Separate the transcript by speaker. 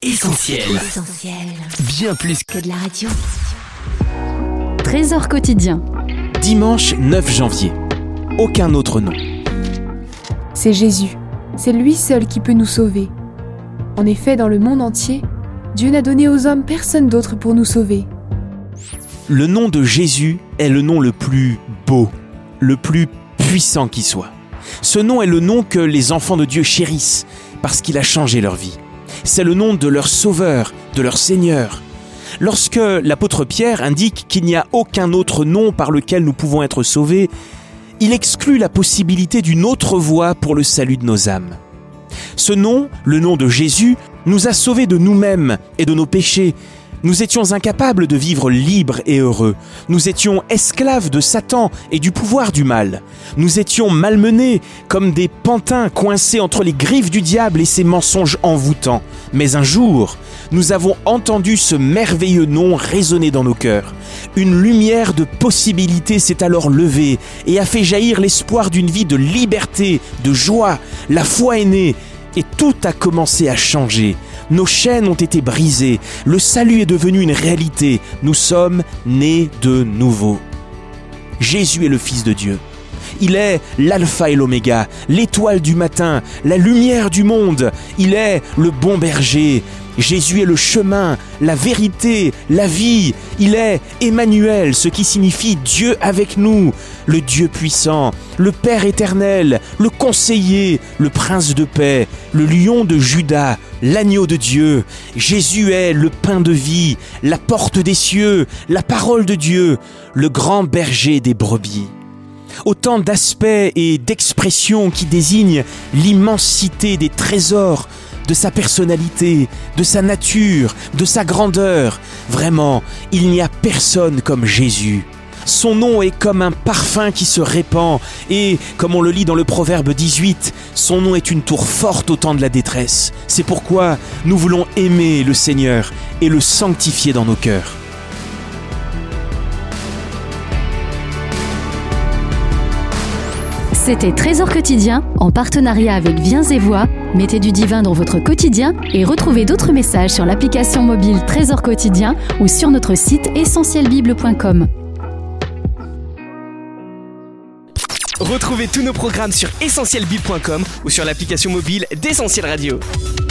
Speaker 1: Essentiel. Bien plus
Speaker 2: que de la radio.
Speaker 3: Trésor quotidien.
Speaker 1: Dimanche 9 janvier. Aucun autre nom.
Speaker 4: C'est Jésus. C'est lui seul qui peut nous sauver. En effet, dans le monde entier, Dieu n'a donné aux hommes personne d'autre pour nous sauver.
Speaker 1: Le nom de Jésus est le nom le plus beau, le plus puissant qui soit. Ce nom est le nom que les enfants de Dieu chérissent parce qu'il a changé leur vie. C'est le nom de leur Sauveur, de leur Seigneur. Lorsque l'apôtre Pierre indique qu'il n'y a aucun autre nom par lequel nous pouvons être sauvés, il exclut la possibilité d'une autre voie pour le salut de nos âmes. Ce nom, le nom de Jésus, nous a sauvés de nous-mêmes et de nos péchés. Nous étions incapables de vivre libres et heureux. Nous étions esclaves de Satan et du pouvoir du mal. Nous étions malmenés comme des pantins coincés entre les griffes du diable et ses mensonges envoûtants. Mais un jour, nous avons entendu ce merveilleux nom résonner dans nos cœurs. Une lumière de possibilités s'est alors levée et a fait jaillir l'espoir d'une vie de liberté, de joie. La foi est née et tout a commencé à changer. Nos chaînes ont été brisées, le salut est devenu une réalité, nous sommes nés de nouveau. Jésus est le Fils de Dieu. Il est l'alpha et l'oméga, l'étoile du matin, la lumière du monde. Il est le bon berger. Jésus est le chemin, la vérité, la vie. Il est Emmanuel, ce qui signifie Dieu avec nous, le Dieu puissant, le Père éternel, le conseiller, le prince de paix, le lion de Juda, l'agneau de Dieu. Jésus est le pain de vie, la porte des cieux, la parole de Dieu, le grand berger des brebis. Autant d'aspects et d'expressions qui désignent l'immensité des trésors de sa personnalité, de sa nature, de sa grandeur. Vraiment, il n'y a personne comme Jésus. Son nom est comme un parfum qui se répand et, comme on le lit dans le Proverbe 18, son nom est une tour forte au temps de la détresse. C'est pourquoi nous voulons aimer le Seigneur et le sanctifier dans nos cœurs.
Speaker 3: C'était Trésor quotidien en partenariat avec Viens et Voix. Mettez du divin dans votre quotidien et retrouvez d'autres messages sur l'application mobile Trésor quotidien ou sur notre site essentielbible.com.
Speaker 5: Retrouvez tous nos programmes sur essentielbible.com ou sur l'application mobile d'Essentiel Radio.